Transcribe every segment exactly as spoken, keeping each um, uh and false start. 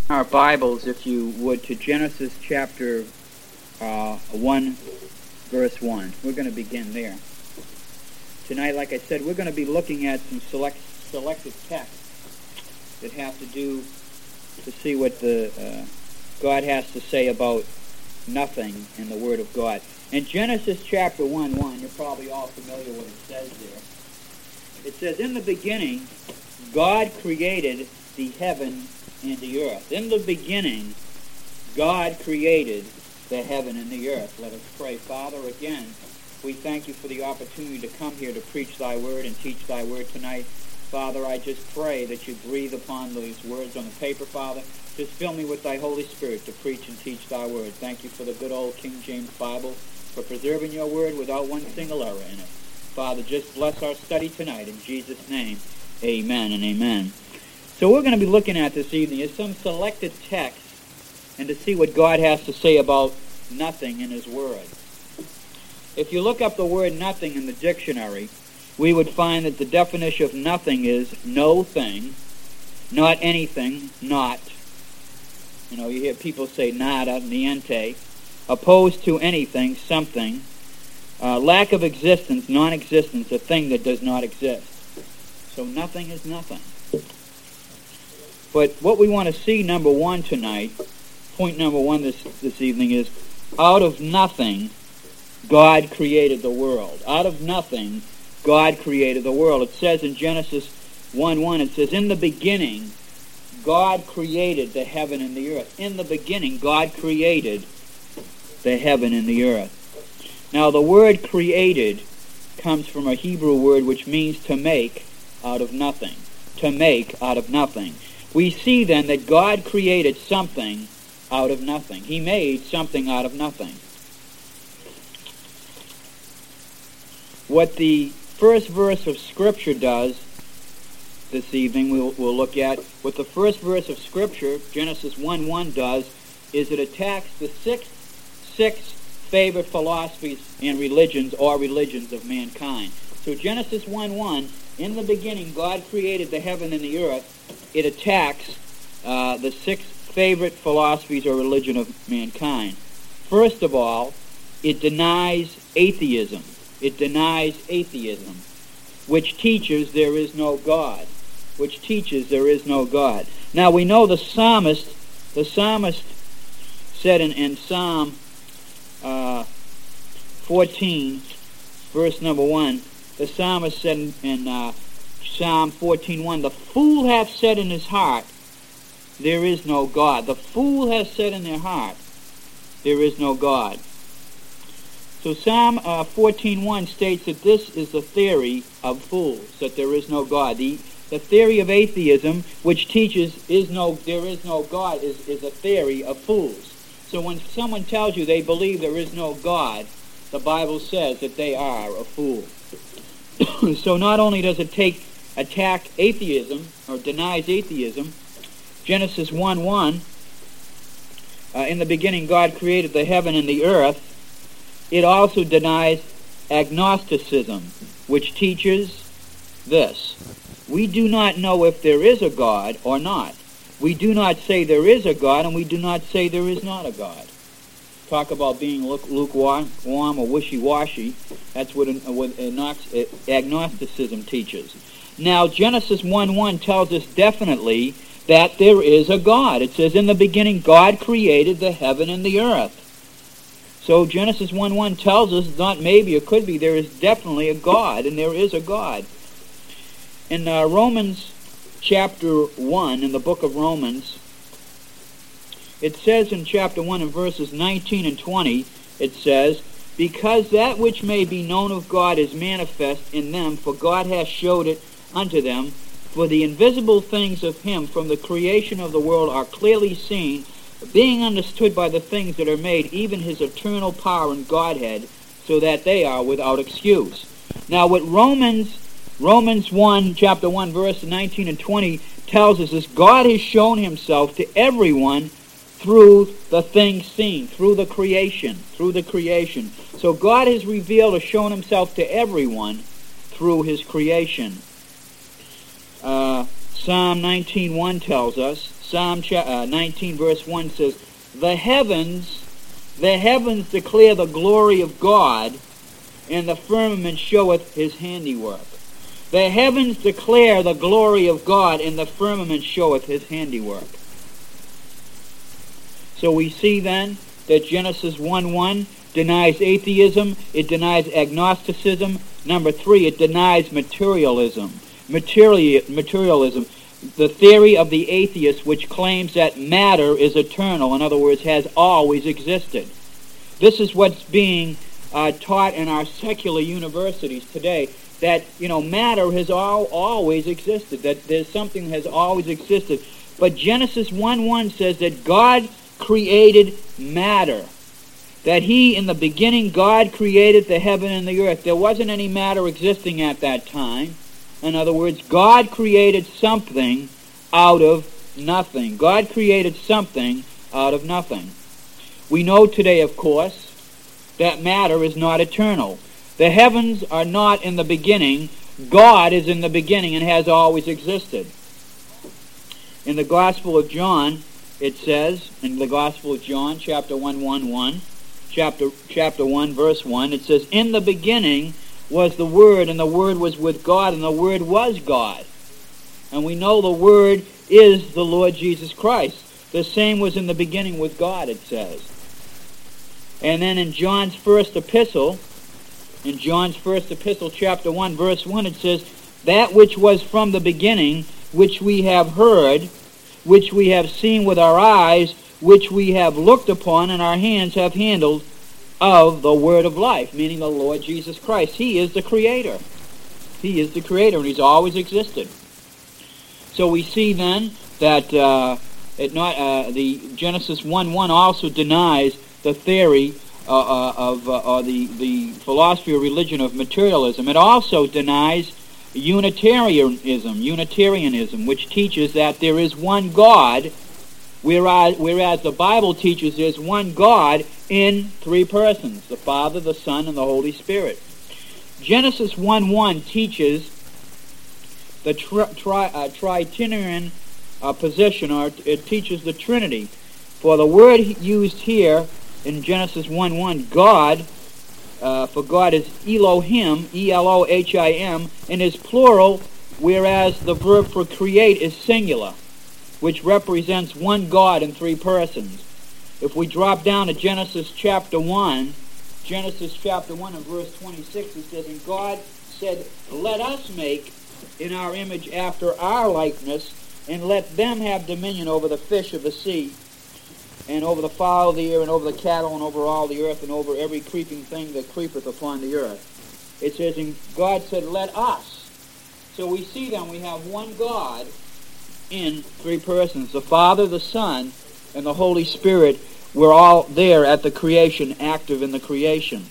Our Bibles, if you would, to Genesis chapter uh, one, verse one. We're going to begin there. Tonight, like I said, we're going to be looking at some select, selected texts that have to do to see what the uh, God has to say about nothing in the Word of God. In Genesis chapter one, one, you're probably all familiar with what it says there. It says, in the beginning, God created the heaven and the earth. In the beginning, God created the heaven and the earth. Let us pray. Father, again, we thank you for the opportunity to come here to preach thy word and teach thy word tonight. Father, I just pray that you breathe upon these words on the paper, Father. Just fill me with thy Holy Spirit to preach and teach thy word. Thank you for the good old King James Bible, for preserving your word without one single error in it. Father, just bless our study tonight. In Jesus' name, amen and amen. So what we're going to be looking at this evening is some selected texts and to see what God has to say about nothing in his word. If you look up the word nothing in the dictionary, we would find that the definition of nothing is no thing, not anything, not. You know, you hear people say nada, niente, opposed to anything, something, uh, lack of existence, non-existence, a thing that does not exist. So nothing is nothing. But what we want to see, number one tonight, point number one this, this evening is, out of nothing, God created the world. Out of nothing, God created the world. It says in Genesis one one, it says, in the beginning, God created the heaven and the earth. In the beginning, God created the heaven and the earth. Now, the word created comes from a Hebrew word which means to make out of nothing. To make out of nothing. We see then that God created something out of nothing. He made something out of nothing. What the first verse of Scripture does this evening, we'll, we'll look at, what the first verse of Scripture, Genesis one one, does, is it attacks the six, six favorite philosophies and religions, or religions of mankind. So Genesis one one, in the beginning God created the heaven and the earth. It attacks uh, the six favorite philosophies or religion of mankind. First of all, it denies atheism. It denies atheism, which teaches there is no God. Which teaches there is no God. Now we know the psalmist, the psalmist said in, in Psalm uh, fourteen, verse number one, the psalmist said in, in uh, Psalm fourteen one, the fool hath said in his heart, there is no God. The fool has said in their heart, there is no God. So Psalm uh, fourteen one states that this is the theory of fools, that there is no God. The, the theory of atheism, which teaches is no, there is no God, is, is a theory of fools. So when someone tells you they believe there is no God, the Bible says that they are a fool. So not only does it take attack atheism, or denies atheism, Genesis one one, uh, in the beginning God created the heaven and the earth, it also denies agnosticism, which teaches this: we do not know if there is a God or not. We do not say there is a God, and we do not say there is not a God. Talk about being lukewarm or wishy-washy. That's what, what agnosticism teaches. Now, Genesis one one tells us definitely that there is a God. It says, in the beginning, God created the heaven and the earth. So Genesis one one tells us, not maybe, it could be, there is definitely a God, and there is a God. In uh, Romans chapter one, in the book of Romans, it says in chapter one, in verses nineteen and twenty, it says, because that which may be known of God is manifest in them, for God hath showed it unto them. For the invisible things of him from the creation of the world are clearly seen, being understood by the things that are made, even his eternal power and Godhead, so that they are without excuse. Now what Romans Romans one, chapter one, verse nineteen and twenty tells us is God has shown himself to everyone through the things seen, through the creation, through the creation. So God has revealed or shown himself to everyone through his creation. Uh, Psalm nineteen one tells us, Psalm nineteen verse one says, The heavens, the heavens declare the glory of God, and the firmament showeth his handiwork. The heavens declare the glory of God, and the firmament showeth his handiwork. So we see then that Genesis one one denies atheism, it denies agnosticism. Number three, it denies materialism. Material, materialism, the theory of the atheist which claims that matter is eternal, in other words, has always existed. This is what's being uh, taught in our secular universities today, that, you know, matter has all, always existed, that there's something that has always existed. But Genesis one one says that God created matter, that he, in the beginning, God created the heaven and the earth. There wasn't any matter existing at that time. In other words, God created something out of nothing. God created something out of nothing. We know today, of course, that matter is not eternal. The heavens are not in the beginning. God is in the beginning and has always existed. In the Gospel of John, it says, in the Gospel of John, chapter one, one, one, chapter, chapter one, verse one, it says, In the beginning was the Word, and the Word was with God, and the Word was God. And we know the Word is the Lord Jesus Christ. The same was in the beginning with God, it says. And then in John's first epistle, in John's first epistle, chapter one, verse one, it says, That which was from the beginning, which we have heard, which we have seen with our eyes, which we have looked upon, and our hands have handled, of the Word of life, meaning the Lord Jesus Christ. He is the Creator. He is the Creator, and He's always existed. So we see then that uh, it not uh, the Genesis one one also denies the theory uh, uh, of uh, or the the philosophy or religion of materialism. It also denies Unitarianism, Unitarianism, which teaches that there is one God, whereas whereas the Bible teaches there's one God in three persons, the Father, the Son, and the Holy Spirit. Genesis one one teaches the tri, tri, uh, Trinitarian uh, position, or it teaches the Trinity. For the word used here in Genesis one one, God, uh, for God is Elohim, E L O H I M, and is plural, whereas the verb for create is singular, which represents one God in three persons. If we drop down to Genesis chapter one, Genesis chapter one and verse twenty-six, it says, And God said, Let us make in our image after our likeness, and let them have dominion over the fish of the sea, and over the fowl of the air, and over the cattle, and over all the earth, and over every creeping thing that creepeth upon the earth. It says, and God said, Let us. So we see then we have one God in three persons. The Father, the Son, and the Holy Spirit were all there at the creation, active in the creation.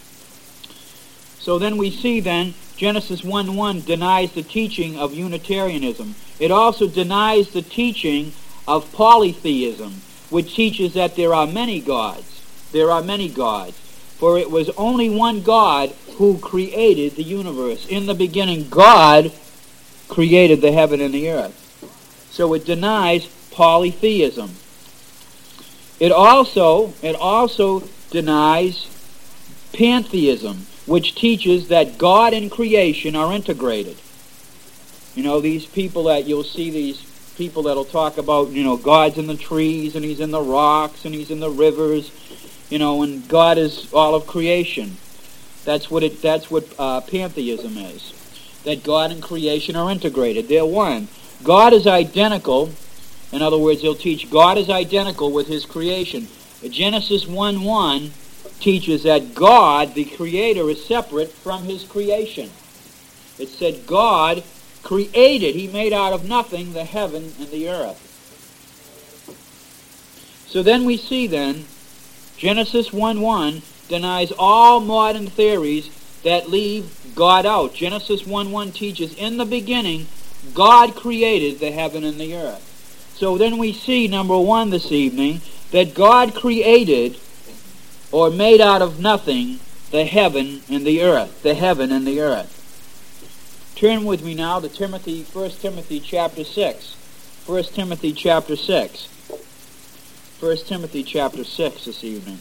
So then we see then Genesis one one denies the teaching of Unitarianism. It also denies the teaching of polytheism, which teaches that there are many gods. There are many gods. For it was only one God who created the universe. In the beginning, God created the heaven and the earth. So it denies polytheism. It also, it also denies pantheism, which teaches that God and creation are integrated. You know, these people that you'll see, these people that'll talk about, you know, God's in the trees, and He's in the rocks, and He's in the rivers, you know, and God is all of creation. That's what it. That's what uh, pantheism is. That God and creation are integrated. They're one. God is identical. In other words, he'll teach God is identical with His creation. Genesis one one teaches that God, the Creator, is separate from His creation. It said God created, He made out of nothing the heaven and the earth. So then we see then, Genesis one one denies all modern theories that leave God out. Genesis one one teaches, in the beginning, God created the heaven and the earth. So then we see, number one this evening, that God created, or made out of nothing, the heaven and the earth. The heaven and the earth. Turn with me now to Timothy, First Timothy chapter six. First Timothy chapter six. First Timothy chapter six this evening.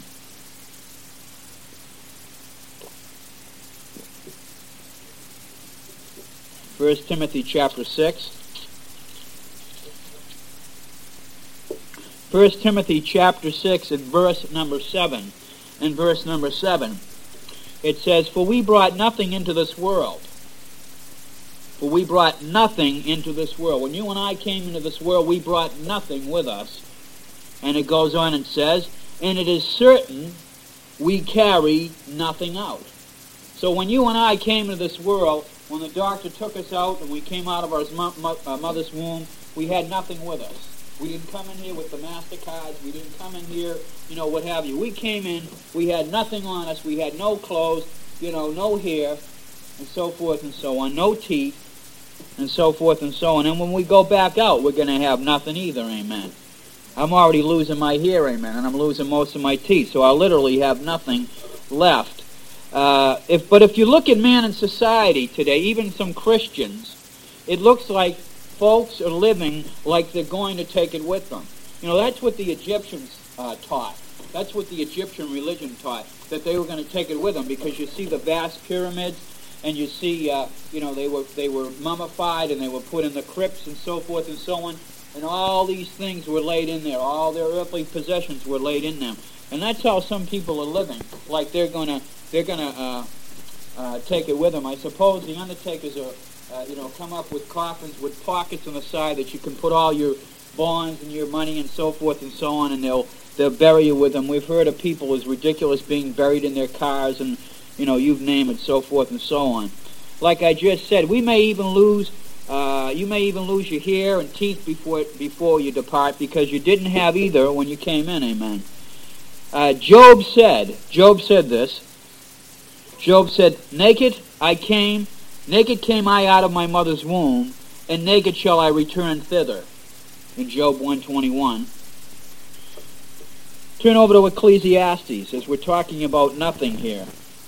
First Timothy chapter six. First Timothy chapter six and verse number seven. In verse number seven, it says, For we brought nothing into this world. For we brought nothing into this world. When you and I came into this world, we brought nothing with us. And it goes on and says, And it is certain we carry nothing out. So when you and I came into this world, when the doctor took us out and we came out of our mother's womb, we had nothing with us. We didn't come in here with the MasterCards. We didn't come in here, you know, what have you. We came in, we had nothing on us. We had no clothes, you know, no hair, and so forth and so on. No teeth, and so forth and so on. And when we go back out, we're going to have nothing either, amen. I'm already losing my hair, amen, and I'm losing most of my teeth, so I'll literally have nothing left. Uh, if, but if you look at man in society today, even some Christians, it looks like folks are living like they're going to take it with them. You know, that's what the Egyptians uh, taught. That's what the Egyptian religion taught, that they were going to take it with them, because you see the vast pyramids, and you see, uh, you know, they were they were mummified, and they were put in the crypts, and so forth and so on, and all these things were laid in there. All their earthly possessions were laid in them, and that's how some people are living, like they're gonna they're gonna uh, uh, take it with them. I suppose the undertakers are. Uh, you know, come up with coffins with pockets on the side that you can put all your bonds and your money and so forth and so on, and they'll they'll bury you with them. We've heard of people as ridiculous being buried in their cars, and you know, you've named it, so forth and so on. Like I just said, we may even lose, uh, you may even lose your hair and teeth before before you depart, because you didn't have either when you came in. Amen. Uh, Job said, Job said this. Job said, "Naked I came." Naked came I out of my mother's womb, and naked shall I return thither. In Job one twenty-one. Turn over to Ecclesiastes, as we're talking about nothing here.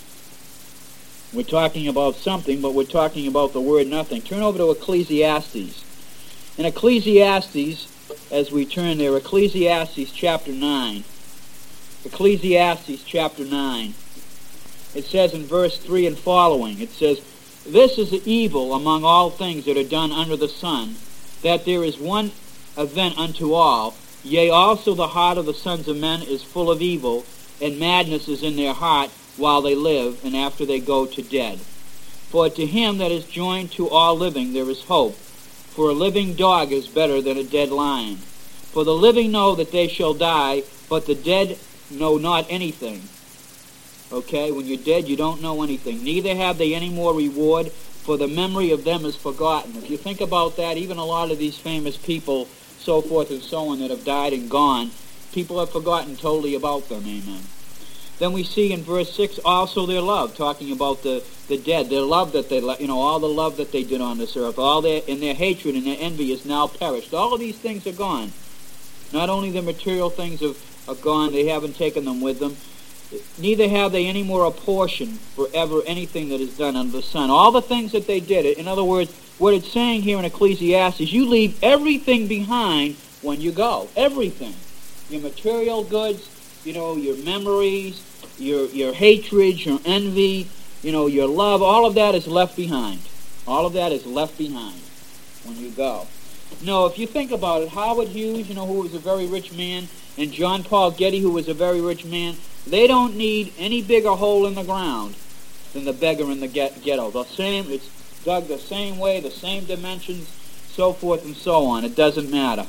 We're talking about something, but we're talking about the word nothing. Turn over to Ecclesiastes. In Ecclesiastes, as we turn there, Ecclesiastes chapter nine. Ecclesiastes chapter nine. It says in verse three and following, it says, This is the evil among all things that are done under the sun, that there is one event unto all, yea, also the heart of the sons of men is full of evil, and madness is in their heart while they live, and after they go to dead. For to him that is joined to all living there is hope, for a living dog is better than a dead lion. For the living know that they shall die, but the dead know not anything. Okay, when you're dead, you don't know anything. Neither have they any more reward, for the memory of them is forgotten. If you think about that, even a lot of these famous people, so forth and so on, that have died and gone, people have forgotten totally about them, amen. Then we see in verse six also their love, talking about the, the dead, their love that they, you know, all the love that they did on this earth, all their, and their hatred and their envy is now perished. All of these things are gone. Not only the material things have, are gone, they haven't taken them with them, neither have they any more a portion forever anything that is done under the sun. All the things that they did, in other words, what it's saying here in Ecclesiastes, you leave everything behind when you go. Everything. Your material goods, you know, your memories, your your hatred, your envy, you know, your love, all of that is left behind. All of that is left behind when you go. No, if you think about it, Howard Hughes, you know, who was a very rich man, and John Paul Getty, who was a very rich man, they don't need any bigger hole in the ground than the beggar in the ghetto. The same, it's dug the same way, the same dimensions, so forth and so on. It doesn't matter.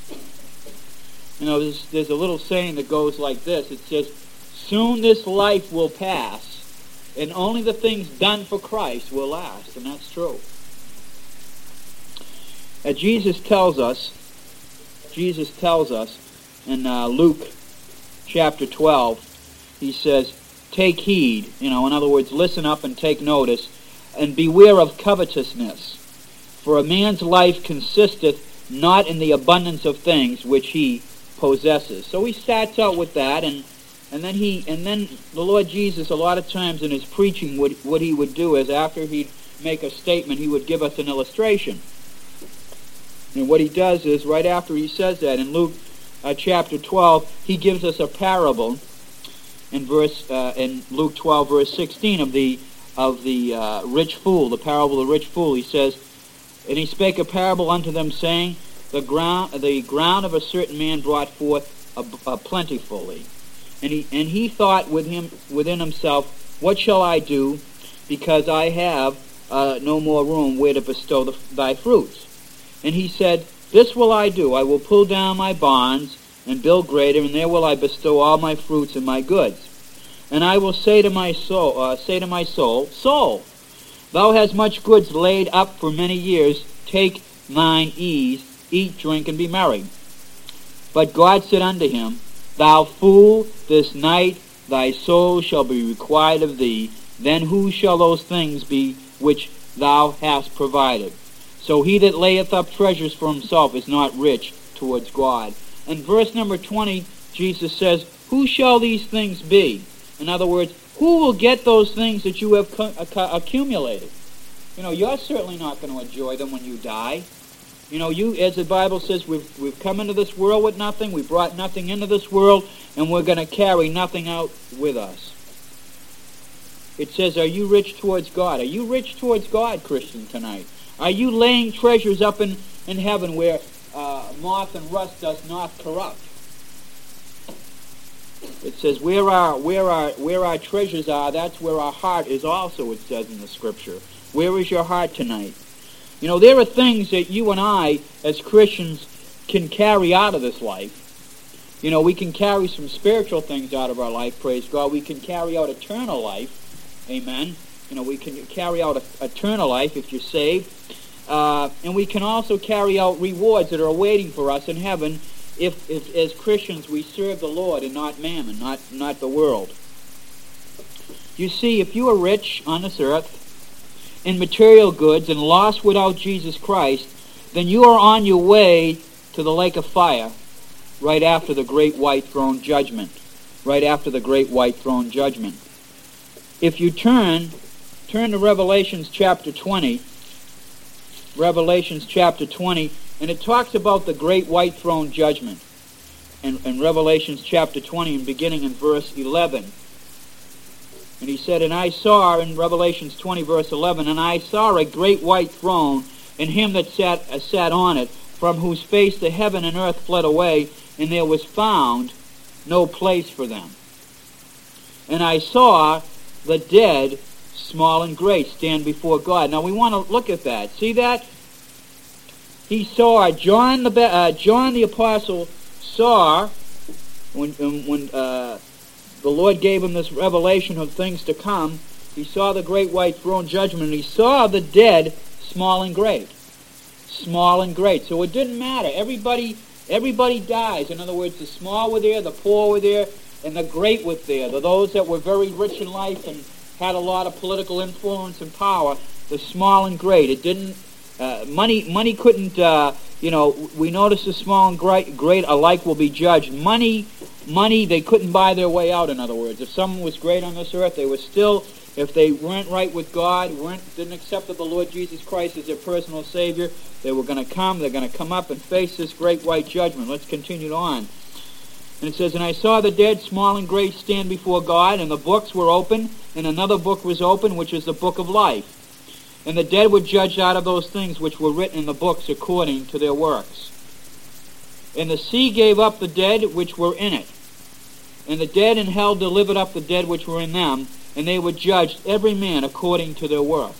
You know, there's, there's a little saying that goes like this. It says, soon this life will pass, and only the things done for Christ will last. And that's true. Uh, Jesus tells us, Jesus tells us in uh, Luke chapter twelve, he says, take heed, you know, in other words, listen up and take notice, and beware of covetousness. For a man's life consisteth not in the abundance of things which he possesses. So he starts out with that, and and then he and then the Lord Jesus, a lot of times in his preaching, what what he would do is after he'd make a statement, he would give us an illustration. And what he does is, right after he says that, in Luke uh, chapter twelve, he gives us a parable in verse uh, in Luke twelve, verse sixteen, of the of the uh, rich fool, the parable of the rich fool. He says, "And he spake a parable unto them, saying, The ground, the ground of a certain man brought forth a, a plentifully, and he and he thought with him within himself, What shall I do, because I have uh, no more room where to bestow the, thy fruits? And he said, This will I do: I will pull down my barns and build greater, and there will I bestow all my fruits and my goods. And I will say to my soul, uh, say to my soul, Soul, thou hast much goods laid up for many years. Take thine ease, eat, drink, and be merry. But God said unto him, Thou fool, this night thy soul shall be required of thee. Then whose shall those things be which thou hast provided? So he that layeth up treasures for himself is not rich towards God." In verse number twenty, Jesus says, "Who shall these things be?" In other words, who will get those things that you have accumulated? You know, you're certainly not going to enjoy them when you die. You know, you, as the Bible says, we've, we've come into this world with nothing, we brought nothing into this world, and we're going to carry nothing out with us. It says, are you rich towards God? Are you rich towards God, Christian, tonight? Are you laying treasures up in, in heaven where uh, moth and rust does not corrupt? It says, where our, where, our, where our treasures are, that's where our heart is also, it says in the Scripture. Where is your heart tonight? You know, there are things that you and I, as Christians, can carry out of this life. You know, we can carry some spiritual things out of our life, praise God. We can carry out eternal life, amen. You know, we can carry out a, eternal life if you're saved. Uh, and we can also carry out rewards that are awaiting for us in heaven if, if as Christians, we serve the Lord and not mammon, not, not the world. You see, if you are rich on this earth in material goods and lost without Jesus Christ, then you are on your way to the lake of fire right after the great white throne judgment. Right after the great white throne judgment. If you turn, turn to Revelations chapter twenty. Revelations chapter twenty, and it talks about the great white throne judgment. In, in Revelations chapter twenty, and beginning in verse eleven. And he said, and I saw, in Revelations twenty, verse eleven, and I saw a great white throne, and him that sat, uh, sat on it, from whose face the heaven and earth fled away, and there was found no place for them. And I saw the dead, small and great, stand before God. Now we want to look at that. See that? He saw, John the, uh, John the Apostle saw, when, when uh, the Lord gave him this revelation of things to come, he saw the great white throne judgment, and he saw the dead, small and great. Small and great. So it didn't matter. Everybody everybody dies. In other words, the small were there, the poor were there, and the great were there. The those that were very rich in life and had a lot of political influence and power, the small and great. It didn't, uh, money money couldn't, uh, you know, we notice the small and great, great alike will be judged. Money, money, they couldn't buy their way out, in other words. If someone was great on this earth, they were still, if they weren't right with God, weren't didn't accept the Lord Jesus Christ as their personal Savior, they were going to come, they're going to come up and face this great white judgment. Let's continue on. And it says, and I saw the dead, small and great, stand before God, and the books were open, and another book was open, which is the book of life. And the dead were judged out of those things which were written in the books according to their works. And the sea gave up the dead which were in it. And the dead in hell delivered up the dead which were in them, and they were judged every man according to their works.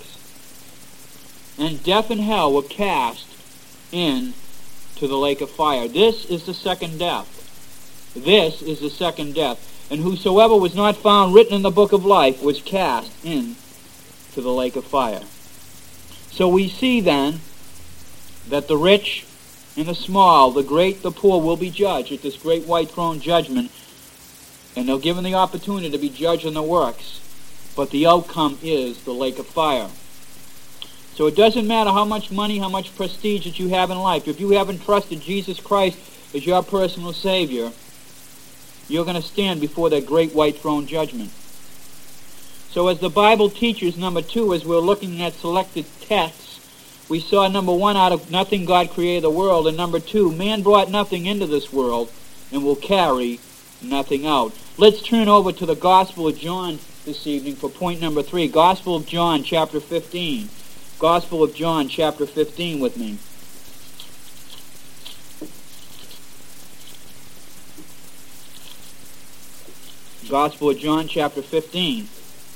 And death and hell were cast in to the lake of fire. This is the second death. This is the second death. And whosoever was not found written in the book of life was cast in to the lake of fire. So we see then that the rich and the small, the great, the poor will be judged at this great white throne judgment. And they're given the opportunity to be judged on their works. But the outcome is the lake of fire. So it doesn't matter how much money, how much prestige that you have in life. If you haven't trusted Jesus Christ as your personal Savior, you're going to stand before that great white throne judgment. So as the Bible teaches, number two, as we're looking at selected texts, we saw, number one, out of nothing God created the world, and number two, man brought nothing into this world and will carry nothing out. Let's turn over to the Gospel of John this evening for point number three. Gospel of John, chapter fifteen. Gospel of John, chapter fifteen with me. Gospel of John, chapter fifteen.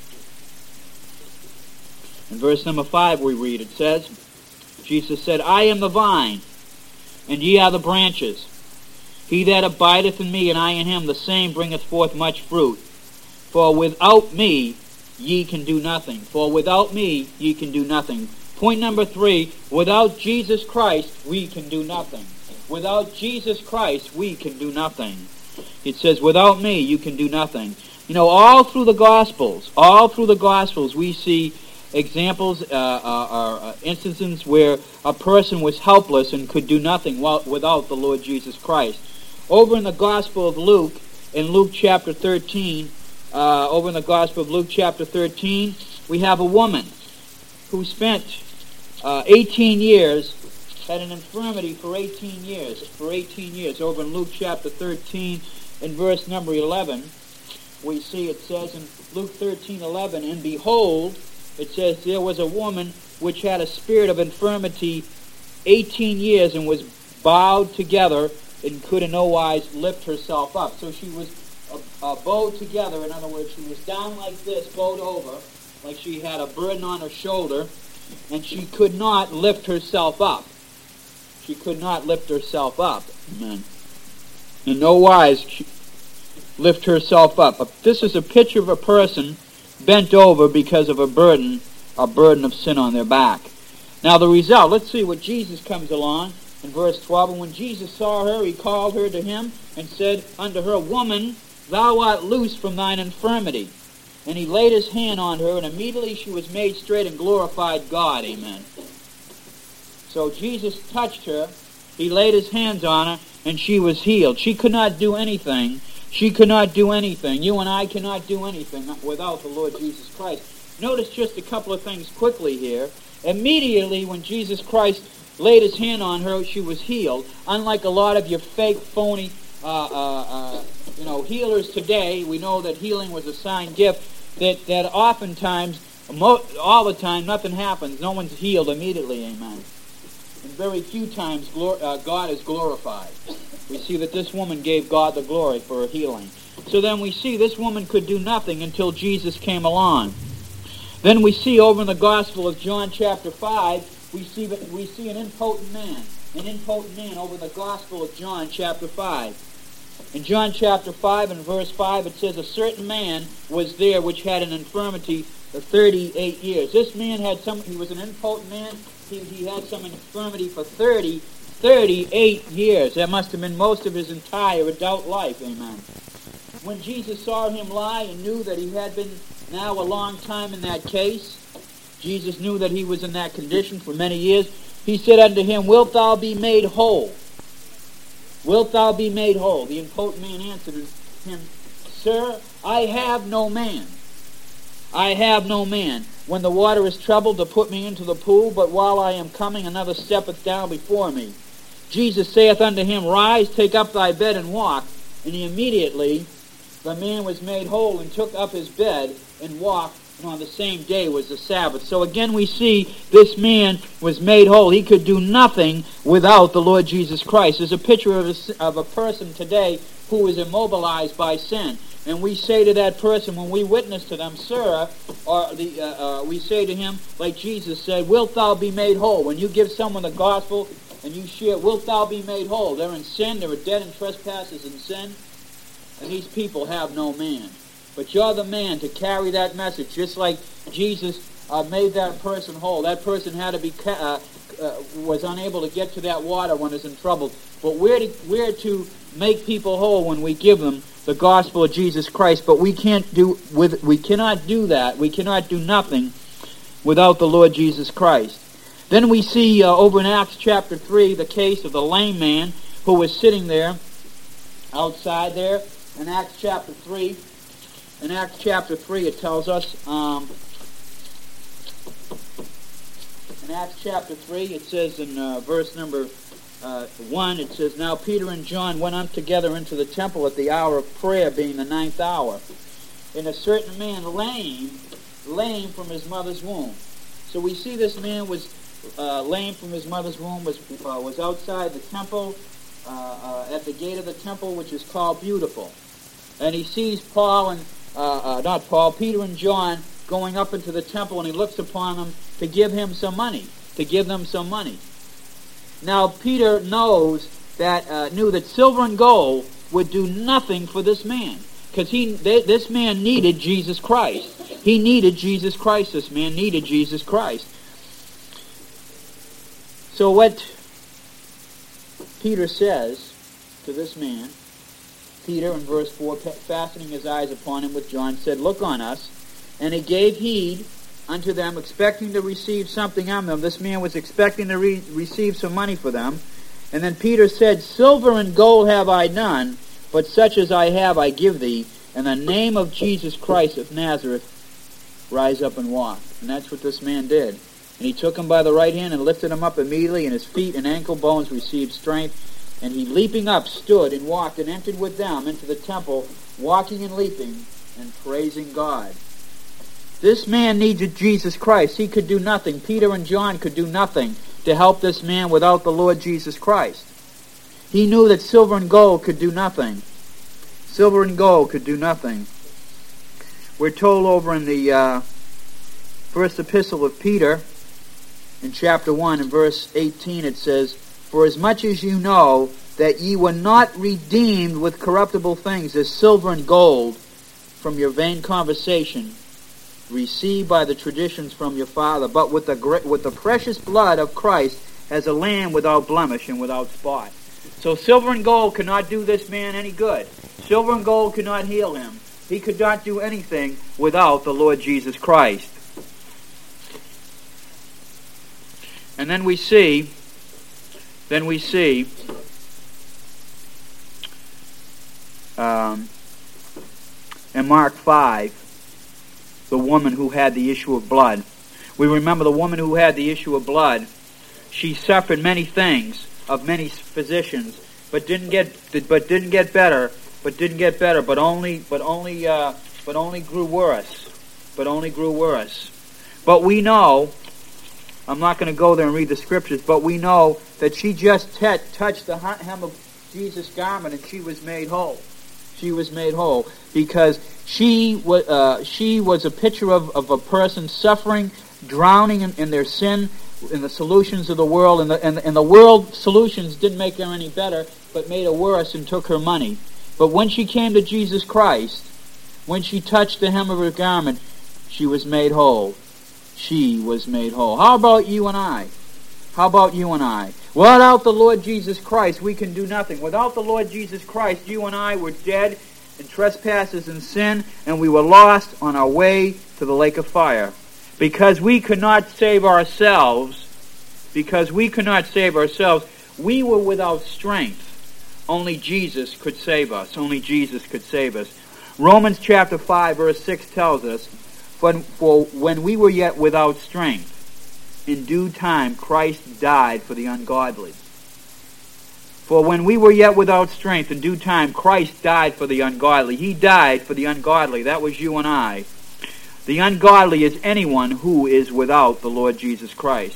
In verse number five we read, it says, Jesus said, I am the vine, and ye are the branches. He that abideth in me, and I in him, the same bringeth forth much fruit. For without me ye can do nothing. For without me ye can do nothing. Point number three, without Jesus Christ we can do nothing. Without Jesus Christ we can do nothing. It says, without me you can do nothing. You know, all through the Gospels, all through the Gospels we see examples, uh, uh, uh, instances where a person was helpless and could do nothing without the Lord Jesus Christ. Over in the Gospel of Luke, in Luke chapter thirteen, uh, over in the Gospel of Luke chapter thirteen, we have a woman who spent uh, eighteen years, had an infirmity for eighteen years, for eighteen years. Over in Luke chapter thirteen, in verse number eleven, we see it says in Luke thirteen eleven, and behold, it says, there was a woman which had a spirit of infirmity eighteen years and was bowed together and could in no wise lift herself up. So she was uh, uh, bowed together. In other words, she was down like this, bowed over, like she had a burden on her shoulder, and she could not lift herself up. She could not lift herself up. Amen. In no wise she lift herself up. This is a picture of a person bent over because of a burden, a burden of sin on their back. Now the result, let's see what Jesus comes along in verse twelve. And when Jesus saw her, he called her to him and said unto her, Woman, thou art loosed from thine infirmity. And he laid his hand on her, and immediately she was made straight and glorified God. Amen. So Jesus touched her, he laid his hands on her, and she was healed. She could not do anything. She could not do anything. You and I cannot do anything without the Lord Jesus Christ. Notice just a couple of things quickly here. Immediately when Jesus Christ laid his hand on her, she was healed. Unlike a lot of your fake, phony, uh, uh, uh, you know, healers today, we know that healing was a sign gift, that, that oftentimes, mo- all the time, nothing happens. No one's healed immediately, amen. And very few times glor- uh, God is glorified. We see that this woman gave God the glory for her healing. So then we see this woman could do nothing until Jesus came along. Then we see over in the Gospel of John chapter five, we see that we see an impotent man. An impotent man over in the Gospel of John chapter five. In John chapter five and verse five it says, a certain man was there which had an infirmity of thirty-eight years. This man had some, he was an impotent man. He, he had some infirmity for thirty, thirty-eight years. That must have been most of his entire adult life. Amen. When Jesus saw him lie and knew that he had been now a long time in that case, Jesus knew that he was in that condition for many years. He said unto him, Wilt thou be made whole? Wilt thou be made whole? The impotent man answered him, Sir, I have no man. I have no man. When the water is troubled to put me into the pool, but while I am coming, another steppeth down before me. Jesus saith unto him, Rise, take up thy bed, and walk. And he immediately, the man was made whole, and took up his bed, and walked, and on the same day was the Sabbath. So again we see this man was made whole. He could do nothing without the Lord Jesus Christ. There's a picture of a, of a person today who is immobilized by sin. And we say to that person, when we witness to them, Sir, or the, uh, uh, we say to him, like Jesus said, Wilt thou be made whole? When you give someone the gospel and you share, Wilt thou be made whole? They're in sin, they're dead in trespasses and sin, and these people have no man. But you're the man to carry that message, just like Jesus uh, made that person whole. That person had to be uh, uh, was unable to get to that water when it's in trouble. But we're to, we're to make people whole when we give them the gospel of Jesus Christ. But we can't do with we cannot do that. We cannot do nothing without the Lord Jesus Christ. Then we see uh, over in Acts chapter three the case of the lame man who was sitting there outside there in Acts chapter three. in Acts chapter three, it tells us, um, in Acts chapter three, it says in uh, verse number uh, one, it says, Now Peter and John went up together into the temple at the hour of prayer, being the ninth hour. And a certain man lame, lame from his mother's womb. So we see this man was uh, lame from his mother's womb, was, uh, was outside the temple, uh, uh, at the gate of the temple, which is called Beautiful. And he sees Paul and, uh, uh, not Paul, Peter and John going up into the temple, and he looks upon them to give him some money, to give them some money. Now Peter knows that, uh, knew that silver and gold would do nothing for this man, because he, they, this man needed Jesus Christ. He needed Jesus Christ. This man needed Jesus Christ. So what Peter says to this man, Peter in verse four, fastening his eyes upon him with John, said, Look on us. And he gave heed unto them, expecting to receive something on them. This man was expecting to re- receive some money for them. And then Peter said, Silver and gold have I none, but such as I have I give thee. In the name of Jesus Christ of Nazareth, rise up and walk. And that's what this man did. And he took him by the right hand and lifted him up immediately, and his feet and ankle bones received strength. And he, leaping up, stood and walked and entered with them into the temple, walking and leaping and praising God. This man needed Jesus Christ. He could do nothing. Peter and John could do nothing to help this man without the Lord Jesus Christ. He knew that silver and gold could do nothing. Silver and gold could do nothing. We're told over in the uh, first epistle of Peter, in chapter one, in verse eighteen, it says, For as much as you know that ye were not redeemed with corruptible things, as silver and gold, from your vain conversation, received by the traditions from your father, but with the great, with the precious blood of Christ, as a lamb without blemish and without spot. So silver and gold could not do this man any good. Silver and gold could not heal him. He could not do anything without the Lord Jesus Christ. And then we see, then we see, um, in Mark five, the woman who had the issue of blood. We remember the woman who had the issue of blood. She suffered many things of many physicians, but didn't get, but didn't get better, but didn't get better, but only, but only, uh, but only grew worse, but only grew worse. But we know, I'm not going to go there and read the scriptures, but we know that she just t- touched the hem of Jesus' garment and she was made whole. She was made whole because she was uh, she was a picture of, of a person suffering, drowning in, in their sin, in the solutions of the world, and the, and, and the world solutions didn't make her any better, but made her worse and took her money. But when she came to Jesus Christ, when she touched the hem of her garment, she was made whole. She was made whole. How about you and I? How about you and I? Without the Lord Jesus Christ, we can do nothing. Without the Lord Jesus Christ, you and I were dead in trespasses and sin, and we were lost on our way to the lake of fire. Because we could not save ourselves, because we could not save ourselves, we were without strength. Only Jesus could save us. Only Jesus could save us. Romans chapter five, verse six tells us, For, for when we were yet without strength, in due time Christ died for the ungodly. For when we were yet without strength, in due time Christ died for the ungodly. He died for the ungodly. That was you and I. The ungodly is anyone who is without the Lord Jesus Christ.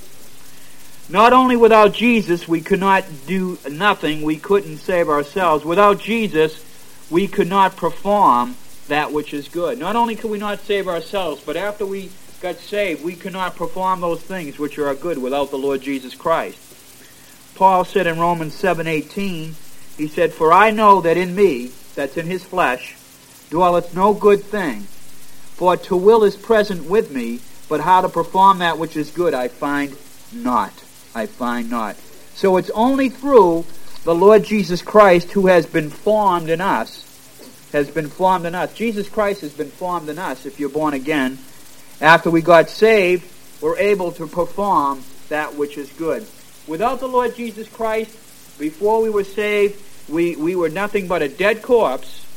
Not only without Jesus, we could not do nothing. We couldn't save ourselves. Without Jesus, we could not perform that which is good. Not only could we not save ourselves, but after we got saved, we could not perform those things which are good without the Lord Jesus Christ. Paul said in Romans seven eighteen, he said, For I know that in me, that's in his flesh, dwelleth no good thing. For to will is present with me, but how to perform that which is good I find not. I find not. So it's only through the Lord Jesus Christ who has been formed in us, has been formed in us. Jesus Christ has been formed in us if you're born again. After we got saved, we're able to perform that which is good. Without the Lord Jesus Christ, before we were saved, we, we were nothing but a dead corpse,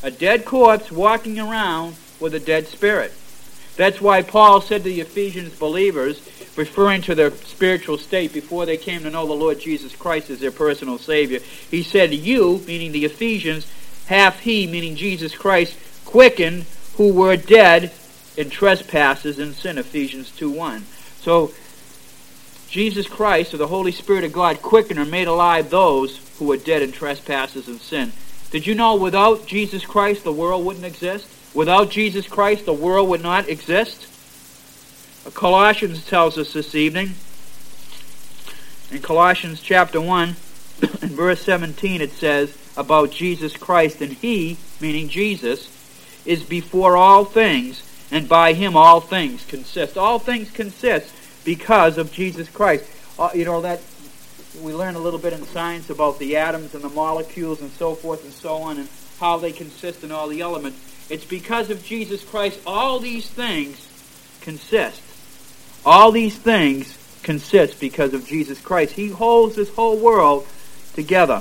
A dead corpse walking around with a dead spirit. That's why Paul said to the Ephesians believers, referring to their spiritual state before they came to know the Lord Jesus Christ as their personal Savior, he said, you, meaning the Ephesians, hath he, meaning Jesus Christ, quickened who were dead in trespasses and sin, Ephesians two one. So, Jesus Christ, or the Holy Spirit of God, quickened or made alive those who were dead in trespasses and sin. Did you know without Jesus Christ the world wouldn't exist? Without Jesus Christ the world would not exist? Colossians tells us this evening, in Colossians chapter one, in verse seventeen, it says about Jesus Christ, and He, meaning Jesus, is before all things, and by Him all things consist. All things consist because of Jesus Christ. Uh, you know, that we learn a little bit in science about the atoms and the molecules and so forth and so on, and how they consist in all the elements. It's because of Jesus Christ all these things consist. All these things consist because of Jesus Christ. He holds this whole world together.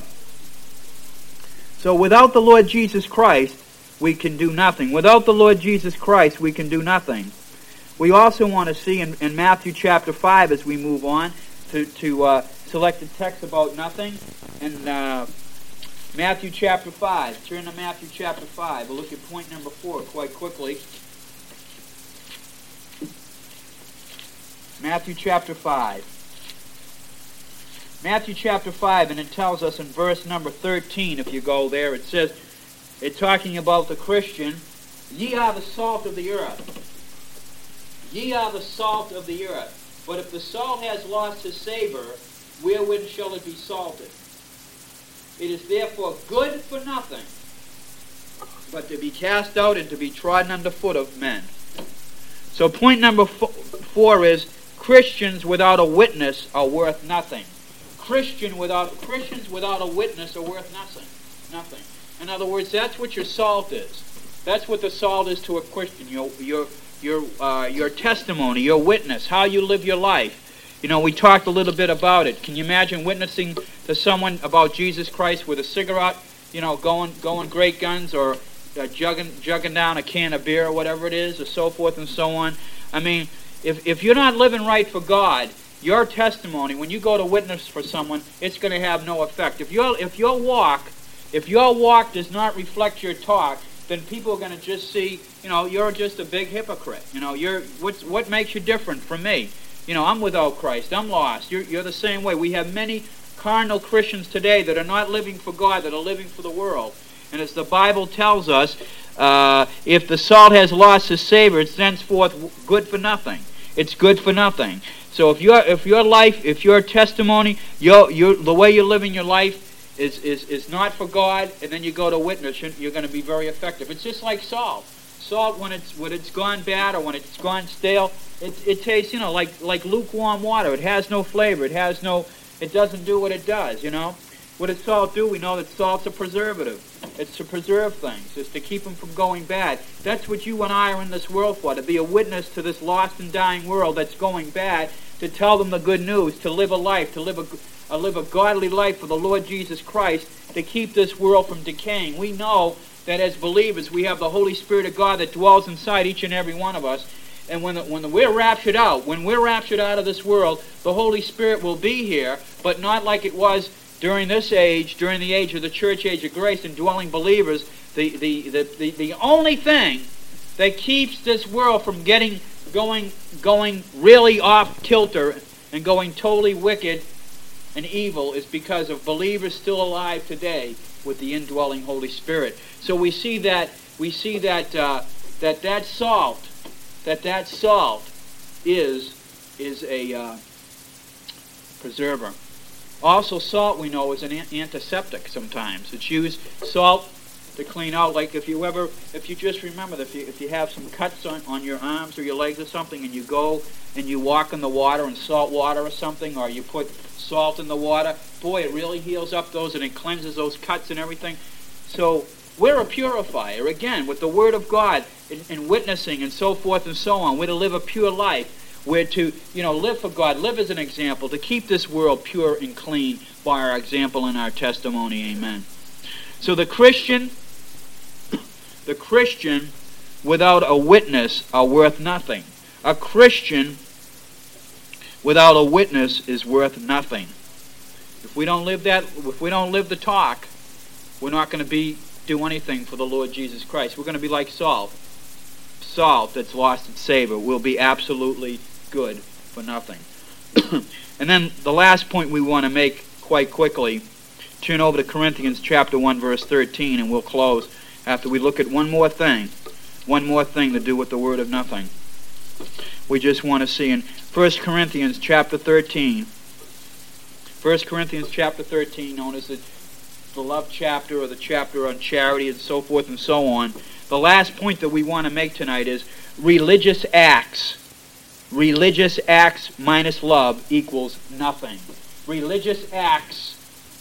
So without the Lord Jesus Christ, we can do nothing. Without the Lord Jesus Christ, we can do nothing. We also want to see in, in Matthew chapter five, as we move on, to, to uh, select a text about nothing. And uh, Matthew chapter five. Turn to Matthew chapter five. We'll look at point number four quite quickly. Matthew chapter five. Matthew chapter five, and it tells us in verse number thirteen, if you go there, it says, it's talking about the Christian, ye are the salt of the earth. Ye are the salt of the earth. But if the salt has lost its savor, wherewith shall it be salted? It is therefore good for nothing, but to be cast out and to be trodden under foot of men. So point number four is, Christians without a witness are worth nothing. Christian without Christians without a witness are worth nothing. Nothing. In other words, that's what your salt is. That's what the salt is to a Christian. Your your your uh, your testimony, your witness, how you live your life. You know, we talked a little bit about it. Can you imagine witnessing to someone about Jesus Christ with a cigarette? You know, going going great guns, or uh, jugging jugging down a can of beer, or whatever it is, or so forth and so on. I mean, if if you're not living right for God, your testimony, when you go to witness for someone, it's going to have no effect. If your if your walk, if your walk does not reflect your talk, then people are going to just see, you know, you're just a big hypocrite. You know, you're what's what makes you different from me? You know, I'm without Christ. I'm lost. You're you're the same way. We have many carnal Christians today that are not living for God, that are living for the world. And as the Bible tells us, uh, if the salt has lost its savor, it's thenceforth good for nothing. It's good for nothing. So if your if your life, if your testimony, your your the way you're living your life is is is not for God, and then you go to witness, you're going to be very effective. It's just like salt. Salt, when it's when it's gone bad or when it's gone stale, it it tastes, you know, like like lukewarm water. It has no flavor. It has no. It doesn't do what it does. You know, what does salt do? We know that salt's a preservative. It's to preserve things. It's to keep them from going bad. That's what you and I are in this world for, to be a witness to this lost and dying world that's going bad, to tell them the good news, to live a life, to live a, uh, live a godly life for the Lord Jesus Christ, to keep this world from decaying. We know that as believers, we have the Holy Spirit of God that dwells inside each and every one of us. And when, the, when the, we're raptured out, when we're raptured out of this world, the Holy Spirit will be here, but not like it was during this age, during the age of the church age of grace, and dwelling believers. The, the, the, the, the only thing that keeps this world from getting going going really off kilter and going totally wicked and evil is because of believers still alive today with the indwelling Holy Spirit. So we see that we see that uh, that that salt that that salt is is a uh, preserver. Also, salt, we know, is an antiseptic sometimes. It's used, salt, to clean out. Like if you ever, if you just remember, that if you, if you have some cuts on, on your arms or your legs or something, and you go and you walk in the water, in salt water or something, or you put salt in the water, boy, it really heals up those and it cleanses those cuts and everything. So we're a purifier, again, with the Word of God and, and witnessing and so forth and so on. We're to live a pure life. We're to, you know, live for God, live as an example, to keep this world pure and clean by our example and our testimony. Amen. So the Christian The Christian without a witness are worth nothing. A Christian without a witness is worth nothing. If we don't live that, if we don't live the talk, we're not going to be do anything for the Lord Jesus Christ. We're going to be like salt. Salt that's lost its savor will be absolutely good for nothing. And then the last point we want to make quite quickly, turn over to Corinthians chapter one, verse thirteen, and we'll close after we look at one more thing. One more thing to do with the word of nothing. We just want to see in First Corinthians chapter thirteen. First Corinthians chapter thirteen, known as the, the love chapter or the chapter on charity and so forth and so on. The last point that we want to make tonight is religious acts. Religious acts minus love equals nothing. Religious acts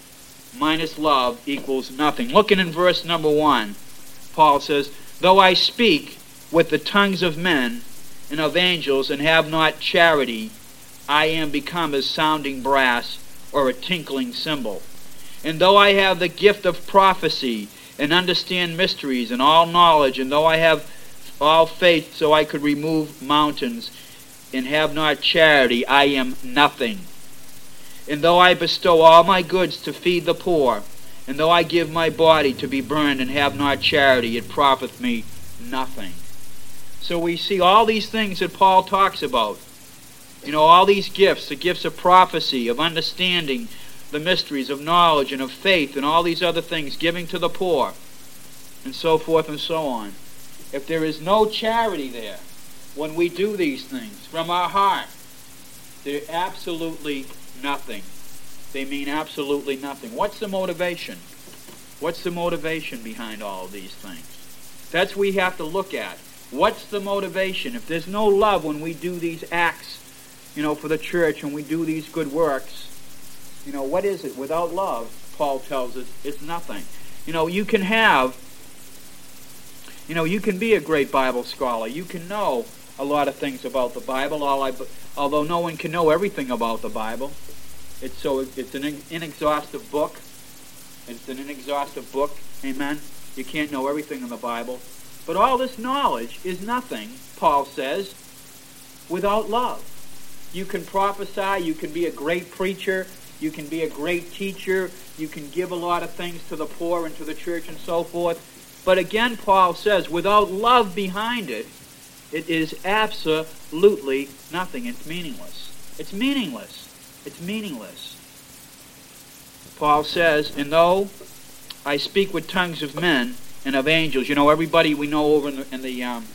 minus love equals nothing. Looking in verse number one, Paul says, though I speak with the tongues of men and of angels and have not charity, I am become as sounding brass or a tinkling cymbal. And though I have the gift of prophecy and understand mysteries and all knowledge, and though I have all faith so I could remove mountains and have not charity, I am nothing. And though I bestow all my goods to feed the poor, and though I give my body to be burned and have not charity, it profiteth me nothing. So we see all these things that Paul talks about. You know, all these gifts, the gifts of prophecy, of understanding the mysteries, of knowledge, and of faith, and all these other things, giving to the poor, and so forth and so on. If there is no charity there, when we do these things from our heart, they're absolutely nothing. They mean absolutely nothing. What's the motivation? What's the motivation behind all of these things? That's what we have to look at. What's the motivation? If there's no love when we do these acts, you know, for the church, and we do these good works, you know, what is it? Without love, Paul tells us, it's nothing. You know, you can have, you know, you can be a great Bible scholar. You can know a lot of things about the Bible, although no one can know everything about the Bible. It's so it's an inexhaustive book. It's an inexhaustive book. Amen. You can't know everything in the Bible. But all this knowledge is nothing, Paul says, without love. You can prophesy, you can be a great preacher, you can be a great teacher, you can give a lot of things to the poor and to the church and so forth. But again, Paul says, without love behind it, it is absolutely nothing. It's meaningless. It's meaningless. It's meaningless. Paul says, and though I speak with tongues of men and of angels, you know, everybody we know over in the in the, um,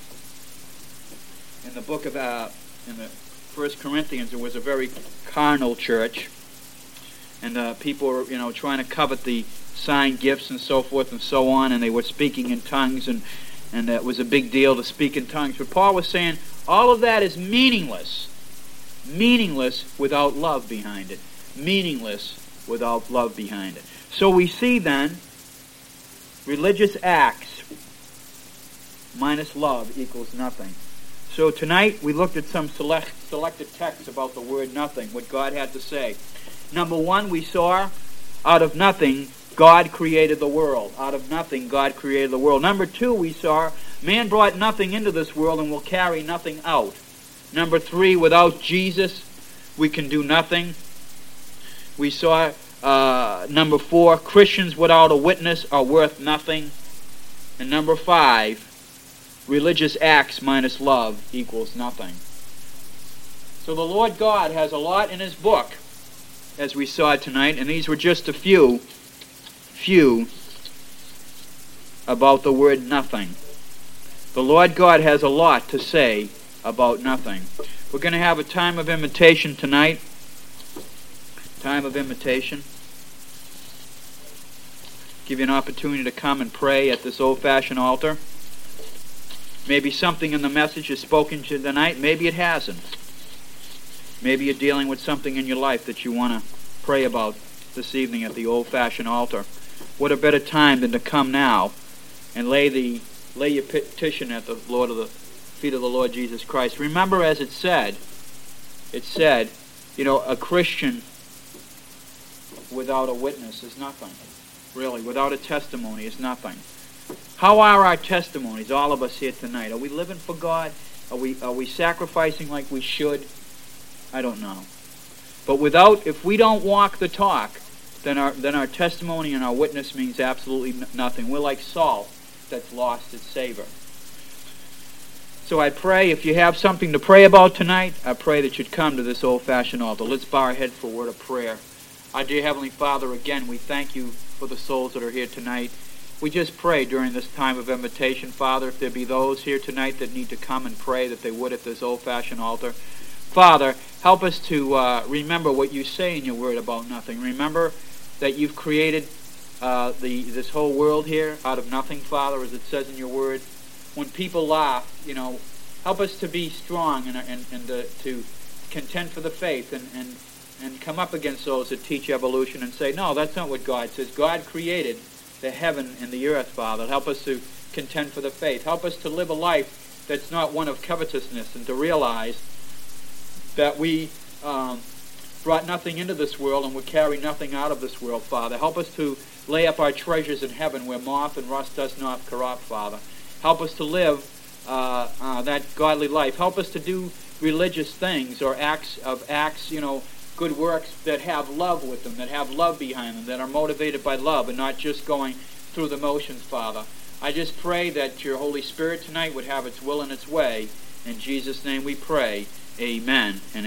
in the book of uh, in the First Corinthians, it was a very carnal church, and uh, people were, you know, trying to covet the sign gifts and so forth and so on, and they were speaking in tongues, and and it was a big deal to speak in tongues. But Paul was saying all of that is meaningless. Meaningless without love behind it. Meaningless without love behind it. So we see then, religious acts minus love equals nothing. So tonight we looked at some select, selected texts about the word nothing, what God had to say. Number one, we saw out of nothing, God created the world. Out of nothing, God created the world. Number two, we saw man brought nothing into this world and will carry nothing out. Number three, without Jesus, we can do nothing. We saw, uh, number four, Christians without a witness are worth nothing. And number five, religious acts minus love equals nothing. So the Lord God has a lot in His book, as we saw tonight, and these were just a few, few about the word nothing. The Lord God has a lot to say about nothing. We're going to have a time of invitation tonight. Time of invitation. Give you an opportunity to come and pray at this old-fashioned altar. Maybe something in the message has spoken to you tonight. Maybe it hasn't. Maybe you're dealing with something in your life that you want to pray about this evening at the old-fashioned altar. What a better time than to come now and lay the lay your petition at the Lord of the feet of the Lord Jesus Christ. Remember, as it said, it said, you know, a Christian without a witness is nothing. Really, without a testimony is nothing. How are our testimonies, all of us here tonight? Are we living for God? Are we, are we sacrificing like we should? I don't know. But without, if we don't walk the talk, then our, then our testimony and our witness means absolutely n- nothing. We're like salt that's lost its savor. So I pray, if you have something to pray about tonight, I pray that you'd come to this old-fashioned altar. Let's bow our head for a word of prayer. Our dear Heavenly Father, again, we thank you for the souls that are here tonight. We just pray during this time of invitation, Father, if there be those here tonight that need to come and pray, that they would at this old-fashioned altar. Father, help us to uh, remember what you say in your word about nothing. Remember that you've created uh, the this whole world here out of nothing, Father, as it says in your word. When people laugh, you know, help us to be strong and, and, and to, to contend for the faith and, and, and come up against those that teach evolution and say, no, that's not what God says. God created the heaven and the earth, Father. Help us to contend for the faith. Help us to live a life that's not one of covetousness, and to realize that we um, brought nothing into this world and would carry nothing out of this world, Father. Help us to lay up our treasures in heaven where moth and rust does not corrupt, Father. Help us to live uh, uh, that godly life. Help us to do religious things or acts of acts, you know, good works that have love with them, that have love behind them, that are motivated by love and not just going through the motions, Father. I just pray that your Holy Spirit tonight would have its will and its way. In Jesus' name we pray. Amen and